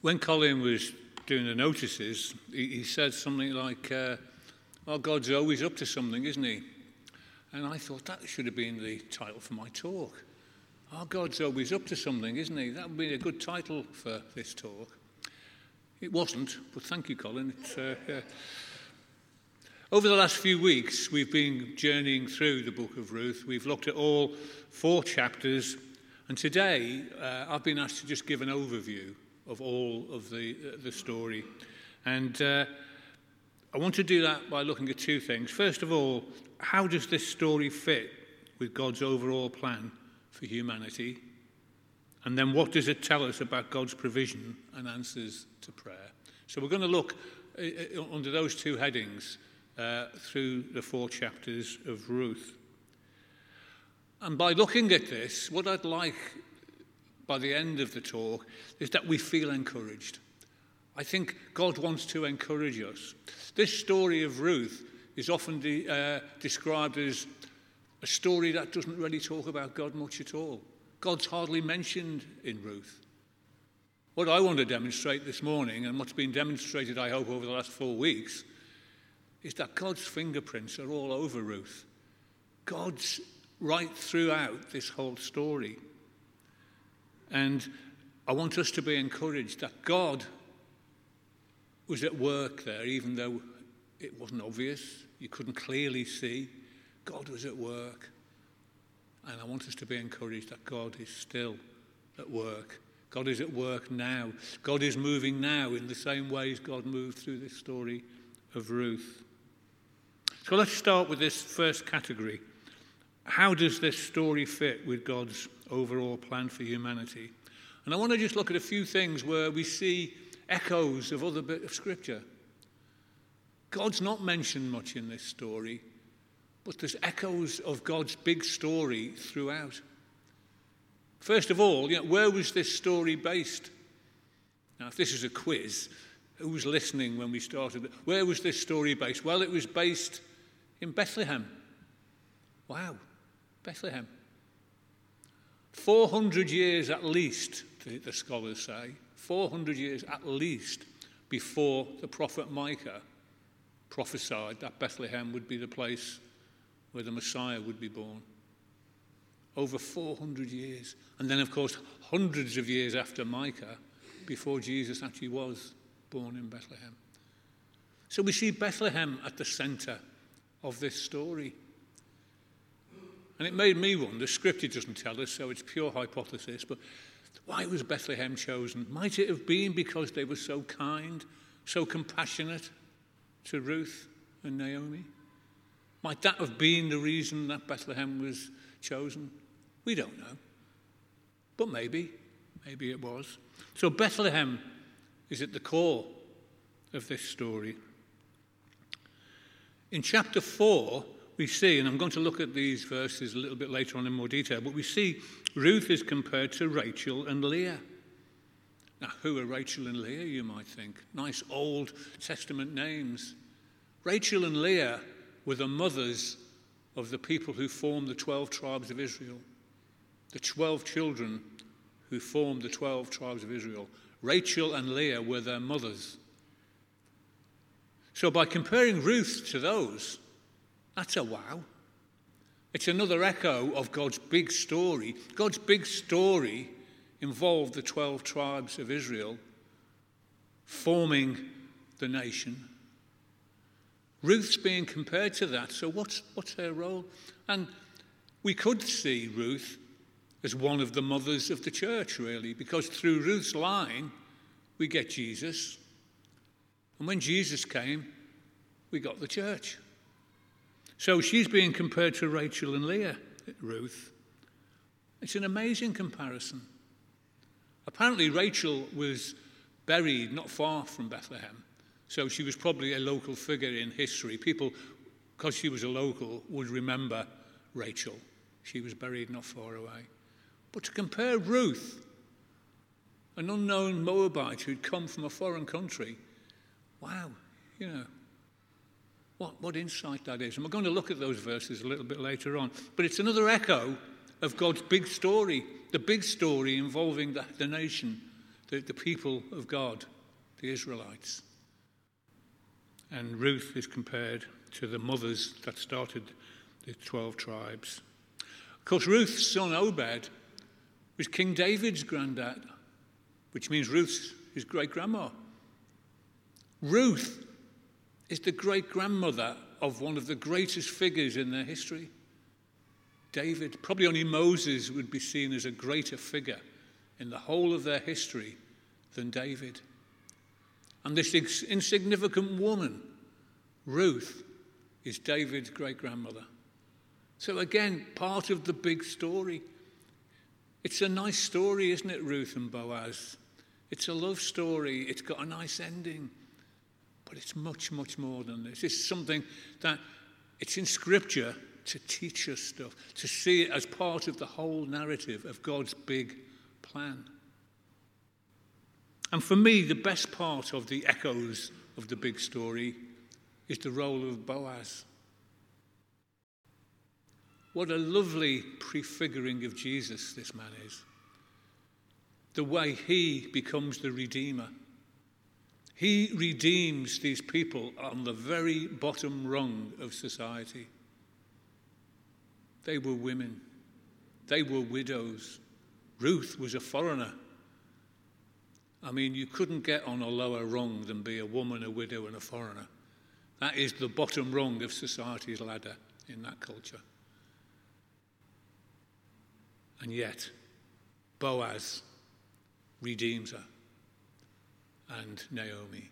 When Colin was doing the notices, he said something like, "Oh, God's always up to something, isn't he?" And I thought that should have been the title for my talk. "Oh, God's always up to something, isn't he?" That would be a good title for this talk. It wasn't, but thank you, Colin. Over the last few weeks, we've been journeying through the book of Ruth. We've looked at all 4 chapters, and today I've been asked to just give an overview of all of the story. And I want to do that by looking at 2 things. First of all, how does this story fit with God's overall plan for humanity? And then what does it tell us about God's provision and answers to prayer? So we're going to look under those 2 headings through the 4 chapters of Ruth. And by looking at this, what I'd like by the end of the talk is that we feel encouraged. I think God wants to encourage us. This story of Ruth is often described as a story that doesn't really talk about God much at all. God's hardly mentioned in Ruth. What I want to demonstrate this morning, and what's been demonstrated, I hope, over the last 4 weeks, is that God's fingerprints are all over Ruth. God's right throughout this whole story. And I want us to be encouraged that God was at work there, even though it wasn't obvious, you couldn't clearly see. God was at work. And I want us to be encouraged that God is still at work. God is at work now. God is moving now in the same ways God moved through this story of Ruth. So let's start with this first category. How does this story fit with God's overall plan for humanity? And I want to just look at a few things where we see echoes of other bits of Scripture. God's not mentioned much in this story, but there's echoes of God's big story throughout. First of all, where was this story based? Now, if this is a quiz, who was listening when we started? Where was this story based? Well, it was based in Bethlehem. Wow, Bethlehem. 400 years at least, the scholars say, 400 years at least before the prophet Micah prophesied that Bethlehem would be the place where the Messiah would be born. Over 400 years. And then, of course, hundreds of years after Micah, before Jesus actually was born in Bethlehem. So we see Bethlehem at the centre of this story. And it made me wonder, Scripture doesn't tell us, so it's pure hypothesis, but why was Bethlehem chosen? Might it have been because they were so kind, so compassionate to Ruth and Naomi? Might that have been the reason that Bethlehem was chosen? We don't know. But maybe it was. So Bethlehem is at the core of this story. In chapter 4, we see, and I'm going to look at these verses a little bit later on in more detail, but we see Ruth is compared to Rachel and Leah. Now, who are Rachel and Leah, you might think? Nice Old Testament names. Rachel and Leah were the mothers of the people who formed the 12 tribes of Israel. The 12 children who formed the 12 tribes of Israel. Rachel and Leah were their mothers. So by comparing Ruth to those, that's a wow. It's another echo of God's big story. God's big story involved the 12 tribes of Israel forming the nation. Ruth's being compared to that, so what's her role? And we could see Ruth as one of the mothers of the church, really, because through Ruth's line, we get Jesus. And when Jesus came, we got the church. So she's being compared to Rachel and Leah, Ruth. It's an amazing comparison. Apparently, Rachel was buried not far from Bethlehem. So she was probably a local figure in history. People, because she was a local, would remember Rachel. She was buried not far away. But to compare Ruth, an unknown Moabite who'd come from a foreign country, wow, what insight that is. And we're going to look at those verses a little bit later on. But it's another echo of God's big story, the big story involving the nation, the people of God, the Israelites. And Ruth is compared to the mothers that started the 12 tribes. Of course, Ruth's son Obed was King David's granddad, which means Ruth's his great-grandma. Ruth is the great-grandmother of one of the greatest figures in their history, David. Probably only Moses would be seen as a greater figure in the whole of their history than David. And this insignificant woman, Ruth, is David's great-grandmother. So again, part of the big story. It's a nice story, isn't it, Ruth and Boaz? It's a love story. It's got a nice ending. But it's much, much more than this. It's something that it's in Scripture to teach us stuff, to see it as part of the whole narrative of God's big plan. And for me, the best part of the echoes of the big story is the role of Boaz. What a lovely prefiguring of Jesus this man is. The way he becomes the Redeemer. He redeems these people on the very bottom rung of society. They were women. They were widows. Ruth was a foreigner. I mean, you couldn't get on a lower rung than be a woman, a widow, and a foreigner. That is the bottom rung of society's ladder in that culture. And yet, Boaz redeems her, and Naomi,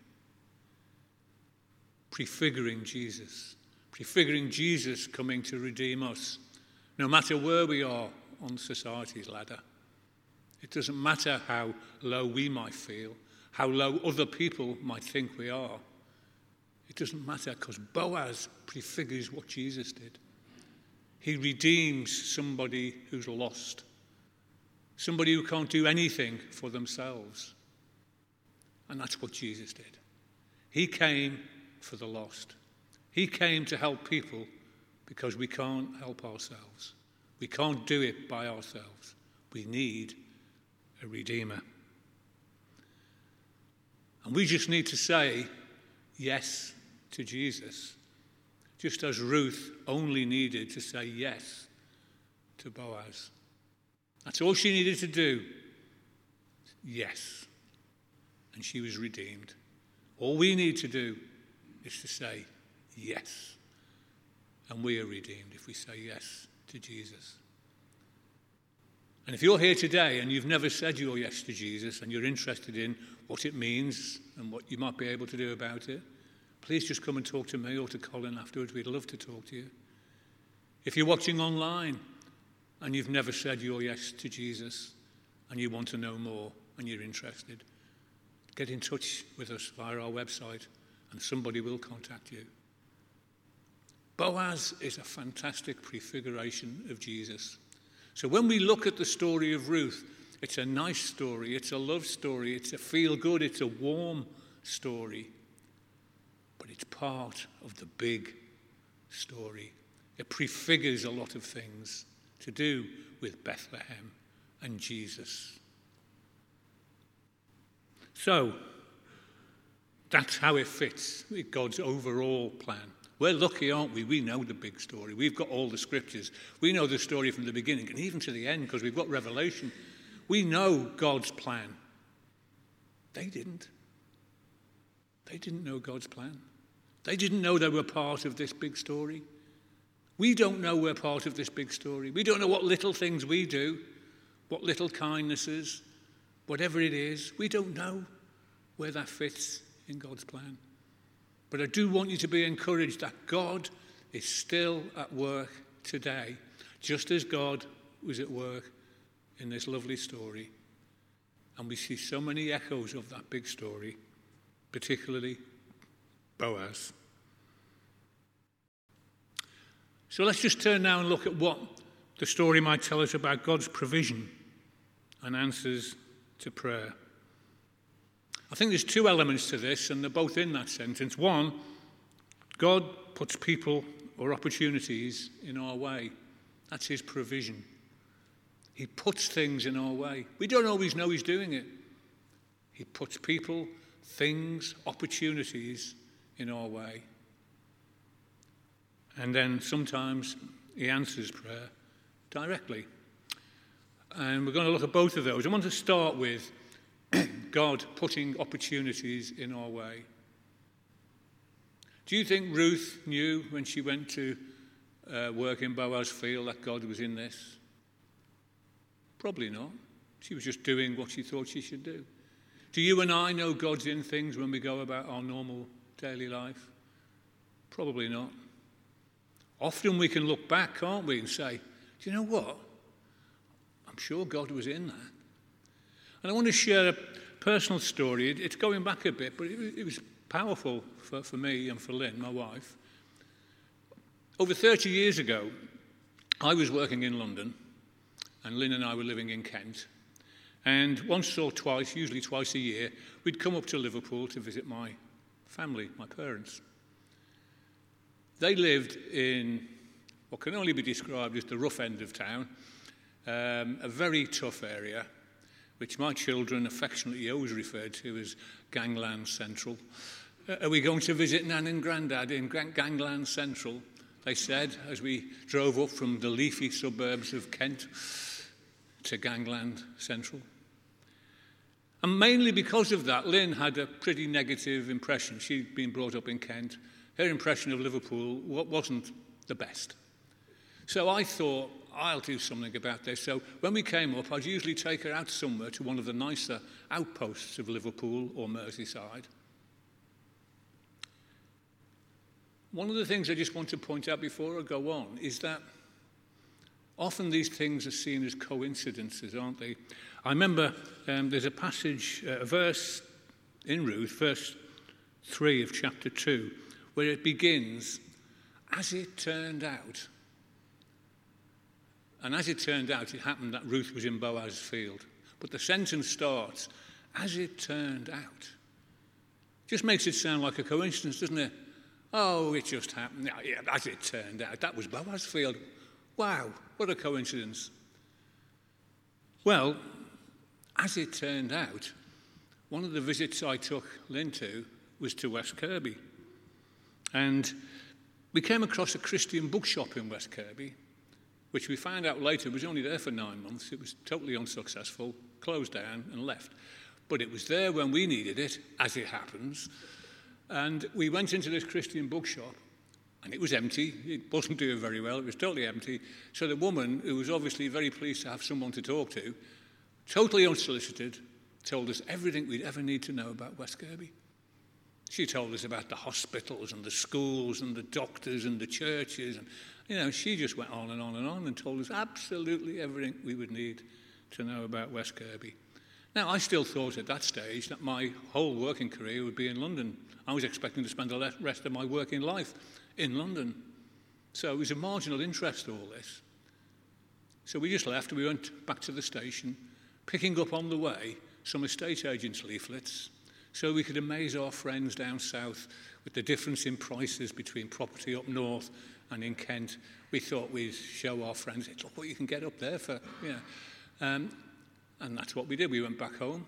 prefiguring Jesus coming to redeem us, no matter where we are on society's ladder. It doesn't matter how low we might feel, how low other people might think we are. It doesn't matter, because Boaz prefigures what Jesus did. He redeems somebody who's lost, somebody who can't do anything for themselves. And that's what Jesus did. He came for the lost. He came to help people because we can't help ourselves. We can't do it by ourselves. We need a Redeemer. And we just need to say yes to Jesus, just as Ruth only needed to say yes to Boaz. That's all she needed to do. Yes. And she was redeemed. All we need to do is to say yes. And we are redeemed if we say yes to Jesus. And if you're here today and you've never said your yes to Jesus and you're interested in what it means and what you might be able to do about it, please just come and talk to me or to Colin afterwards. We'd love to talk to you. If you're watching online and you've never said your yes to Jesus and you want to know more and you're interested, get in touch with us via our website and somebody will contact you. Boaz is a fantastic prefiguration of Jesus. So when we look at the story of Ruth, it's a nice story, it's a love story, it's a feel-good, it's a warm story. But it's part of the big story. It prefigures a lot of things to do with Bethlehem and Jesus. So, that's how it fits with God's overall plan. We're lucky, aren't we? We know the big story. We've got all the scriptures. We know the story from the beginning and even to the end because we've got Revelation. We know God's plan. They didn't. They didn't know God's plan. They didn't know they were part of this big story. We don't know we're part of this big story. We don't know what little things we do, what little kindnesses, whatever it is. We don't know where that fits in God's plan. But I do want you to be encouraged that God is still at work today, just as God was at work in this lovely story. And we see so many echoes of that big story, particularly Boaz. So let's just turn now and look at what the story might tell us about God's provision and answers to prayer. I think there's two elements to this, and they're both in that sentence. One, God puts people or opportunities in our way. That's his provision. He puts things in our way. We don't always know he's doing it, He puts people, things, opportunities in our way. And then sometimes he answers prayer directly. And we're going to look at both of those. I want to start with God putting opportunities in our way. Do you think Ruth knew when she went to work in Boaz field that God was in this? Probably not. She was just doing what she thought she should do. Do you and I know God's in things when we go about our normal daily life? Probably not. Often we can look back, can't we, and say, do you know what? I'm sure God was in that. And I want to share a personal story. It's going back a bit, but it was powerful for me and for Lynn, my wife. Over 30 years ago, I was working in London, and Lynn and I were living in Kent. And once or twice, usually twice a year, we'd come up to Liverpool to visit my family, my parents. They lived in what can only be described as the rough end of town, a very tough area, which my children affectionately always referred to as Gangland Central. Are we going to visit Nan and Grandad in Gangland Central? They said, as we drove up from the leafy suburbs of Kent to Gangland Central. And mainly because of that, Lynn had a pretty negative impression. She'd been brought up in Kent. Her impression of Liverpool wasn't the best. So I thought, I'll do something about this. So when we came up, I'd usually take her out somewhere to one of the nicer outposts of Liverpool or Merseyside. One of the things I just want to point out before I go on is that often these things are seen as coincidences, aren't they? I remember there's a passage, a verse in Ruth, verse 3 of chapter 2, where it begins, as it turned out. And as it turned out, it happened that Ruth was in Boaz's field. But the sentence starts, as it turned out. Just makes it sound like a coincidence, doesn't it? Oh, it just happened. Yeah, as it turned out, that was Boaz's field. Wow, what a coincidence. Well, as it turned out, one of the visits I took Lynn to was to West Kirby. And we came across a Christian bookshop in West Kirby, which we found out later was only there for 9 months. It was totally unsuccessful, closed down and left. But it was there when we needed it, as it happens. And we went into this Christian bookshop, and it was empty. It wasn't doing very well. It was totally empty. So the woman, who was obviously very pleased to have someone to talk to, totally unsolicited, told us everything we'd ever need to know about West Kirby. She told us about the hospitals and the schools and the doctors and the churches. And, she just went on and on and on and told us absolutely everything we would need to know about West Kirby. Now, I still thought at that stage that my whole working career would be in London. I was expecting to spend the rest of my working life in London. So it was a marginal interest, all this. So we just left. We went back to the station, picking up on the way some estate agents' leaflets, so we could amaze our friends down south with the difference in prices between property up north and in Kent. We thought we'd show our friends, look what you can get up there for, and that's what we did. We went back home.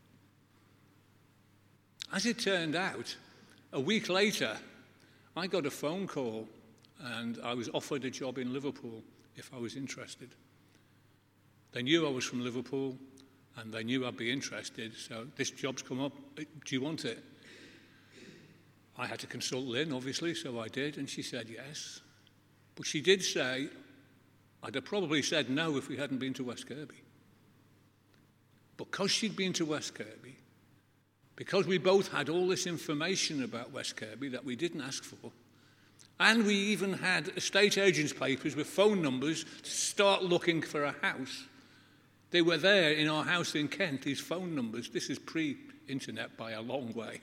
As it turned out, a week later, I got a phone call and I was offered a job in Liverpool if I was interested. They knew I was from Liverpool, and they knew I'd be interested, so this job's come up. Do you want it? I had to consult Lynn, obviously, so I did, and she said yes. But she did say, I'd have probably said no if we hadn't been to West Kirby. Because she'd been to West Kirby, because we both had all this information about West Kirby that we didn't ask for, and we even had estate agents' papers with phone numbers to start looking for a house. They were there in our house in Kent, these phone numbers. This is pre-internet by a long way.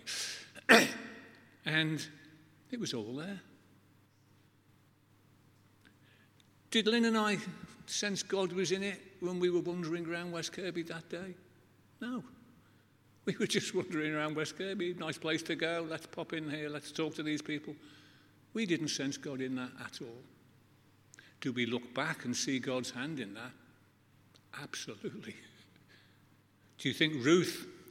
And it was all there. Did Lynn and I sense God was in it when we were wandering around West Kirby that day? No. We were just wandering around West Kirby, nice place to go, let's pop in here, let's talk to these people. We didn't sense God in that at all. Do we look back and see God's hand in that? Absolutely. Do you think Ruth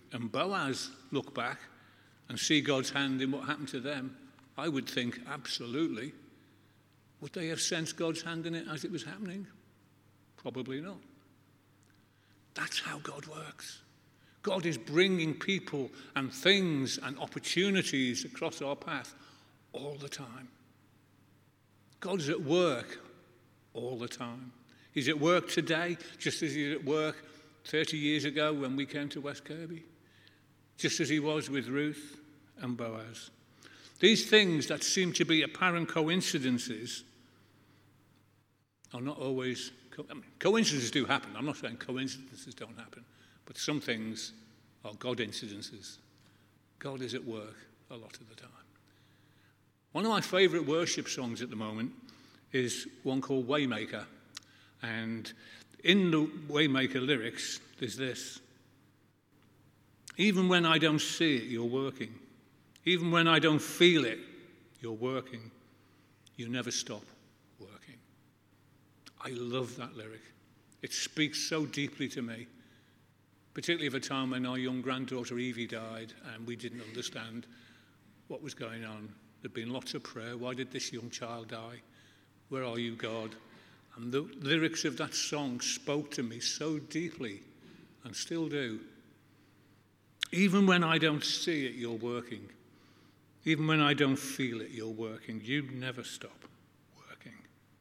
and Boaz look back and see God's hand in what happened to them, I would think absolutely. Would they have sensed God's hand in it as it was happening? Probably not. That's how God works. God is bringing people and things and opportunities across our path all the time. God is at work all the time. He's at work today, just as he's at work 30 years ago when we came to West Kirby, just as he was with Ruth and Boaz. These things that seem to be apparent coincidences are not always... coincidences do happen. I'm not saying coincidences don't happen, but some things are God incidences. God is at work a lot of the time. One of my favourite worship songs at the moment is one called Waymaker. And in the Waymaker lyrics, there's this: even when I don't see it, you're working. Even when I don't feel it, you're working. You never stop working. I love that lyric. It speaks so deeply to me, particularly of a time when our young granddaughter Evie died and we didn't understand what was going on. There'd been lots of prayer. Why did this young child die? Where are you, God? And the lyrics of that song spoke to me so deeply, and still do. Even when I don't see it, you're working. Even when I don't feel it, you're working. You never stop working.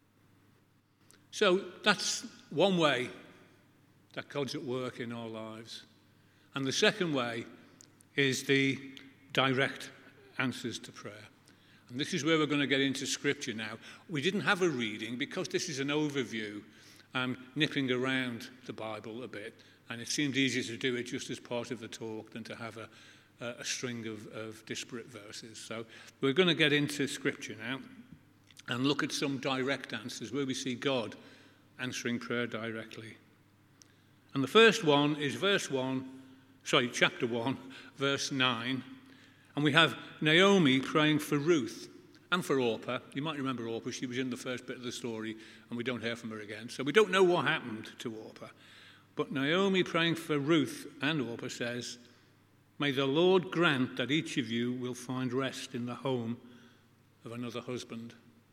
So that's one way that God's at work in our lives. And the second way is the direct answers to prayer. And this is where we're going to get into Scripture now. We didn't have a reading because this is an overview. I'm nipping around the Bible a bit, and it seemed easier to do it just as part of the talk than to have a string of disparate verses. So we're going to get into Scripture now and look at some direct answers where we see God answering prayer directly. And the first one is chapter 1, verse 9. And we have Naomi praying for Ruth and for Orpah. You might remember Orpah. She was in the first bit of the story, and we don't hear from her again. So we don't know what happened to Orpah. But Naomi praying for Ruth and Orpah says, may the Lord grant that each of you will find rest in the home of another husband.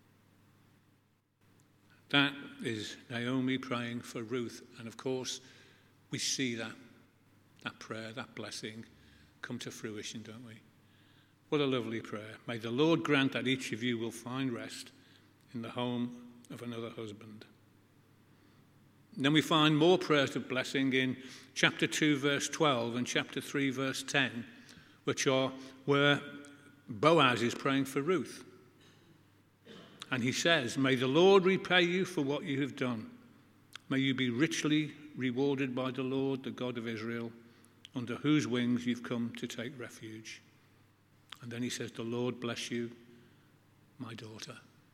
That is Naomi praying for Ruth. And of course, we see that prayer, that blessing come to fruition, don't we? What a lovely prayer. May the Lord grant that each of you will find rest in the home of another husband. And then we find more prayers of blessing in chapter 2, verse 12 and chapter 3, verse 10, which are where Boaz is praying for Ruth. And he says, may the Lord repay you for what you have done. May you be richly rewarded by the Lord, the God of Israel, under whose wings you've come to take refuge. And then he says, the Lord bless you, my daughter.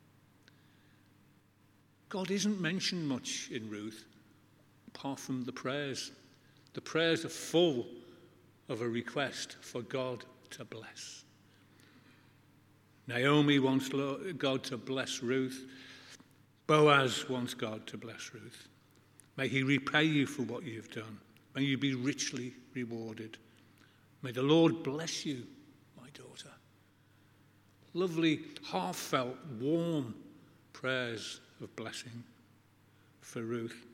God isn't mentioned much in Ruth, apart from the prayers. The prayers are full of a request for God to bless. Naomi wants God to bless Ruth. Boaz wants God to bless Ruth. May he repay you for what you've done. May you be richly rewarded. May the Lord bless you, my daughter. Lovely, heartfelt, warm prayers of blessing for Ruth.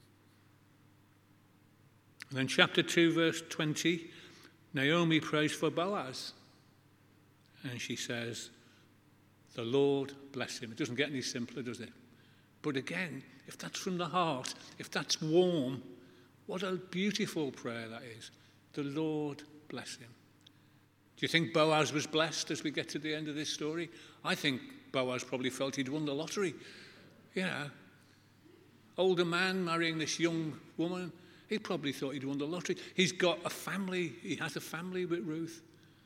And then chapter 2, verse 20, Naomi prays for Boaz. And she says, the Lord bless him. It doesn't get any simpler, does it? But again, if that's from the heart, if that's warm, what a beautiful prayer that is. The Lord bless him. Do you think Boaz was blessed as we get to the end of this story? I think Boaz probably felt he'd won the lottery. You know, older man marrying this young woman, he probably thought he'd won the lottery. He's got a family. He has a family with Ruth.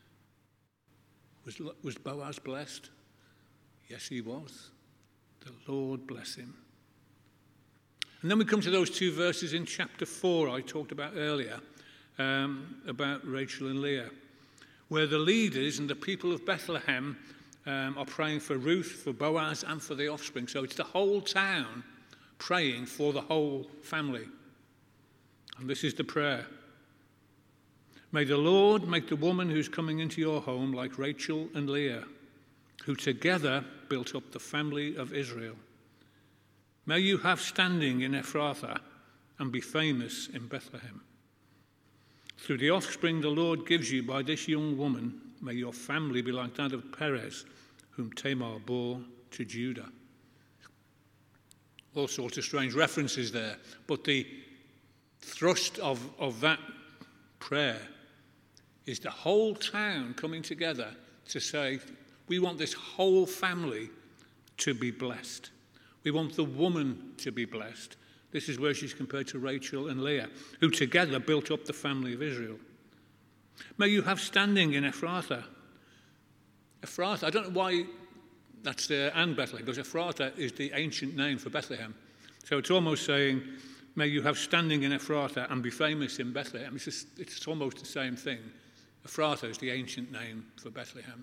Was Boaz blessed? Yes, he was. The Lord bless him. And then we come to those two verses in chapter 4 I talked about earlier, about Rachel and Leah, where the leaders and the people of Bethlehem are praying for Ruth, for Boaz, and for the offspring. So it's the whole town praying for the whole family. And this is the prayer. May the Lord make the woman who's coming into your home like Rachel and Leah, who together built up the family of Israel. May you have standing in Ephrathah and be famous in Bethlehem. Through the offspring the Lord gives you by this young woman, may your family be like that of Perez, whom Tamar bore to Judah. All sorts of strange references there, but the thrust of that prayer is the whole town coming together to say, we want this whole family to be blessed. We want the woman to be blessed. This is where she's compared to Rachel and Leah, who together built up the family of Israel. May you have standing in Ephrathah. Ephrathah, I don't know why that's there and Bethlehem, because Ephrathah is the ancient name for Bethlehem. So it's almost saying, may you have standing in Ephrathah and be famous in Bethlehem. It's almost the same thing. Ephrathah is the ancient name for Bethlehem.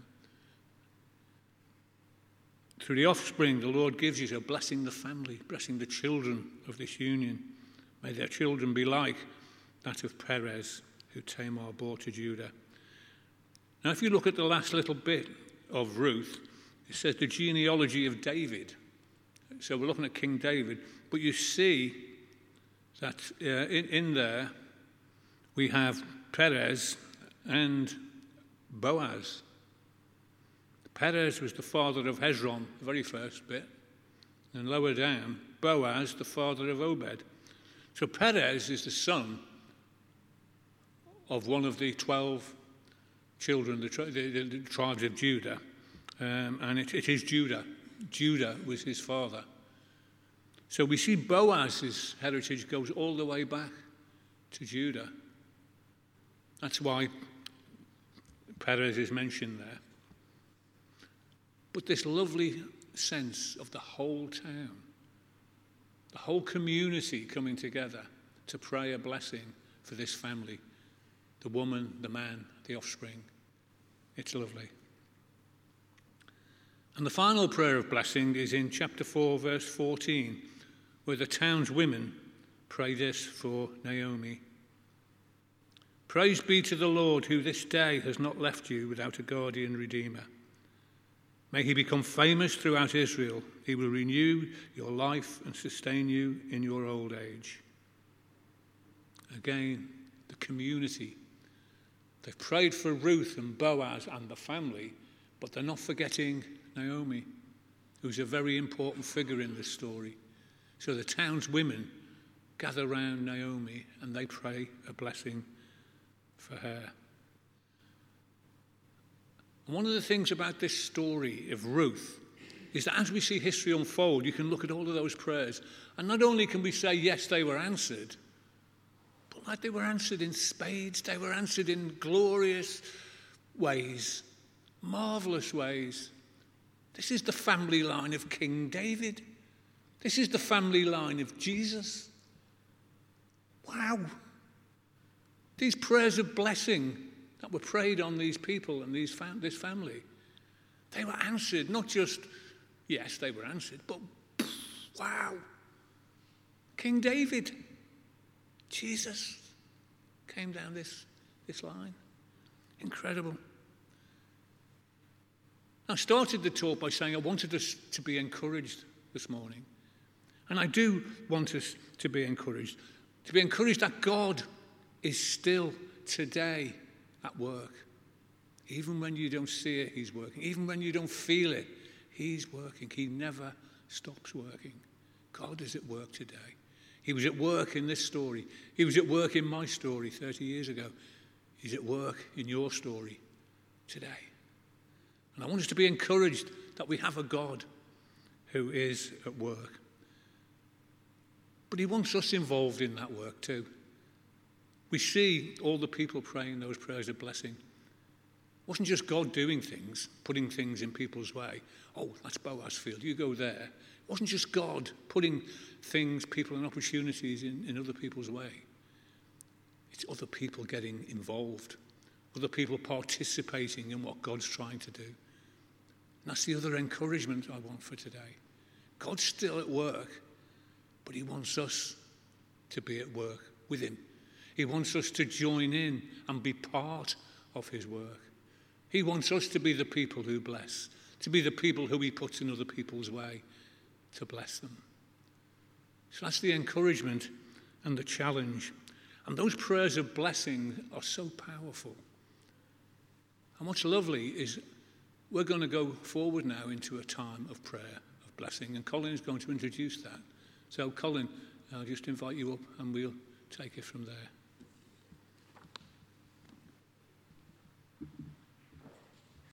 Through the offspring the Lord gives you, so blessing the family, blessing the children of this union. May their children be like that of Perez, who Tamar bore to Judah. Now if you look at the last little bit of Ruth, it says the genealogy of David. So we're looking at King David, but you see that in there we have Perez and Boaz. Perez was the father of Hezron, the very first bit, and lower down, Boaz, the father of Obed. So Perez is the son of one of the 12 children, the tribes of Judah, and it is Judah. Judah was his father. So we see Boaz's heritage goes all the way back to Judah. That's why Perez is mentioned there. But this lovely sense of the whole town, the whole community coming together to pray a blessing for this family, the woman, the man, the offspring. It's lovely. And the final prayer of blessing is in chapter 4, verse 14, where the town's women pray this for Naomi. Praise be to the Lord, who this day has not left you without a guardian redeemer. May he become famous throughout Israel. He will renew your life and sustain you in your old age. Again, the community. They've prayed for Ruth and Boaz and the family, but they're not forgetting Naomi, who's a very important figure in this story. So the town's women gather round Naomi and they pray a blessing for her. And one of the things about this story of Ruth is that as we see history unfold, you can look at all of those prayers, and not only can we say, yes, they were answered, but like they were answered in spades, they were answered in glorious ways, marvelous ways. This is the family line of King David. This is the family line of Jesus. Wow. These prayers of blessing that were prayed on these people and this family, they were answered. Not just, yes, they were answered, but wow. King David, Jesus, came down this line. Incredible. I started the talk by saying I wanted us to be encouraged this morning. And I do want us to be encouraged that God is still today at work. Even when you don't see it, he's working. Even when you don't feel it, he's working. He never stops working. God is at work today. He was at work in this story. He was at work in my story 30 years ago. He's at work in your story today. And I want us to be encouraged that we have a God who is at work. But he wants us involved in that work too. We see all the people praying those prayers of blessing. It wasn't just God doing things, putting things in people's way. Oh, that's Boaz Field, you go there. It wasn't just God putting things, people and opportunities in other people's way. It's other people getting involved, other people participating in what God's trying to do. And that's the other encouragement I want for today. God's still at work, but he wants us to be at work with him. He wants us to join in and be part of his work. He wants us to be the people who bless, to be the people who he puts in other people's way to bless them. So that's the encouragement and the challenge. And those prayers of blessing are so powerful. And what's lovely is we're going to go forward now into a time of prayer, of blessing, and Colin is going to introduce that. So Colin, I'll just invite you up and we'll take it from there.